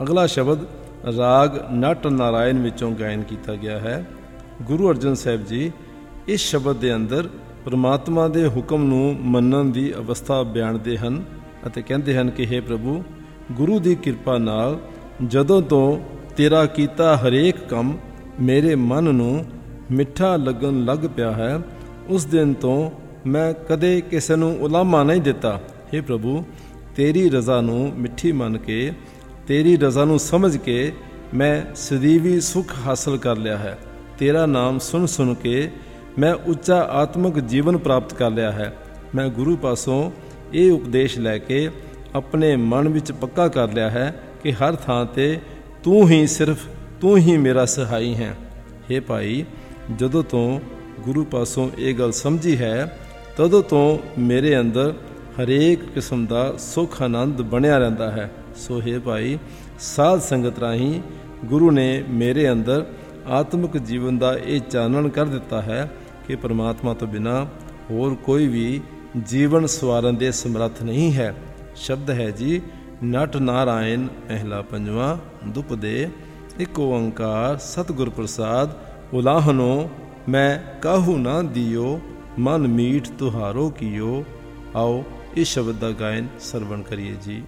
ਅਗਲਾ ਸ਼ਬਦ ਰਾਗ ਨਟ ਨਾਰਾਇਣ ਵਿੱਚੋਂ ਗਾਇਨ ਕੀਤਾ ਗਿਆ ਹੈ। ਗੁਰੂ ਅਰਜਨ ਸਾਹਿਬ ਜੀ ਇਸ ਸ਼ਬਦ ਦੇ ਅੰਦਰ ਪਰਮਾਤਮਾ ਦੇ ਹੁਕਮ ਨੂੰ ਮੰਨਣ ਦੀ ਅਵਸਥਾ ਬਿਆਨਦੇ ਹਨ ਅਤੇ ਕਹਿੰਦੇ ਹਨ ਕਿ ਹੇ ਪ੍ਰਭੂ, ਗੁਰੂ ਦੀ ਕਿਰਪਾ ਨਾਲ ਜਦੋਂ ਤੋਂ ਤੇਰਾ ਕੀਤਾ ਹਰੇਕ ਕੰਮ ਮੇਰੇ ਮਨ ਨੂੰ ਮਿੱਠਾ ਲੱਗਣ ਲੱਗ ਪਿਆ ਹੈ, ਉਸ ਦਿਨ ਤੋਂ ਮੈਂ ਕਦੇ ਕਿਸੇ ਨੂੰ ਉਲਾਮਾ ਨਹੀਂ ਦਿੱਤਾ। ਹੇ ਪ੍ਰਭੂ, ਤੇਰੀ ਰਜ਼ਾ ਨੂੰ ਮਿੱਠੀ ਮੰਨ ਕੇ, ਤੇਰੀ ਰਜ਼ਾ ਨੂੰ ਸਮਝ ਕੇ ਮੈਂ ਸਦੀਵੀ ਸੁੱਖ ਹਾਸਲ ਕਰ ਲਿਆ ਹੈ। ਤੇਰਾ ਨਾਮ ਸੁਣ ਸੁਣ ਕੇ ਮੈਂ ਉੱਚਾ ਆਤਮਿਕ ਜੀਵਨ ਪ੍ਰਾਪਤ ਕਰ ਲਿਆ ਹੈ। ਮੈਂ ਗੁਰੂ ਪਾਸੋਂ ਇਹ ਉਪਦੇਸ਼ ਲੈ ਕੇ ਆਪਣੇ ਮਨ ਵਿੱਚ ਪੱਕਾ ਕਰ ਲਿਆ ਹੈ ਕਿ ਹਰ ਥਾਂ 'ਤੇ ਤੂੰ ਹੀ, ਸਿਰਫ ਤੂੰ ਹੀ ਮੇਰਾ ਸਹਾਈ ਹੈ। ਹੇ ਭਾਈ, ਜਦੋਂ ਤੋਂ ਗੁਰੂ ਪਾਸੋਂ ਇਹ ਗੱਲ ਸਮਝੀ ਹੈ, ਤਦੋਂ ਤੋਂ ਮੇਰੇ ਅੰਦਰ ਹਰੇਕ ਕਿਸਮ ਦਾ ਸੁੱਖ ਆਨੰਦ ਬਣਿਆ ਰਹਿੰਦਾ ਹੈ। ਸੋ ਹੇ ਭਾਈ, ਸਾਧ ਸੰਗਤ ਰਾਹੀਂ ਗੁਰੂ ਨੇ ਮੇਰੇ ਅੰਦਰ ਆਤਮਿਕ ਜੀਵਨ ਦਾ ਇਹ ਚਾਨਣ ਕਰ ਦਿੱਤਾ ਹੈ ਕਿ ਪਰਮਾਤਮਾ ਤੋਂ ਬਿਨਾਂ ਹੋਰ ਕੋਈ ਵੀ ਜੀਵਨ ਸਵਾਰਨ ਦੇ ਸਮਰੱਥ ਨਹੀਂ ਹੈ। ਸ਼ਬਦ ਹੈ ਜੀ ਨਟ ਨਾਰਾਇਣ ਮਹਿਲਾ ਪੰਜਵਾਂ ਦੁਪਦੇ ਇੱਕ ਓੰਕਾਰ ਸਤਿਗੁਰ ਪ੍ਰਸਾਦ ਉਲਾਹਨੋ ਮੈਂ ਕਾਹੂ ਨਾ ਦਿਓ ਮਨ ਮੀਠ ਤੁਹਾਰੋ ਕੀਓ। ਆਓ ਇਸ ਸ਼ਬਦ ਦਾ ਗਾਇਨ ਸਰਵਣ ਕਰੀਏ ਜੀ।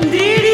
दृढ़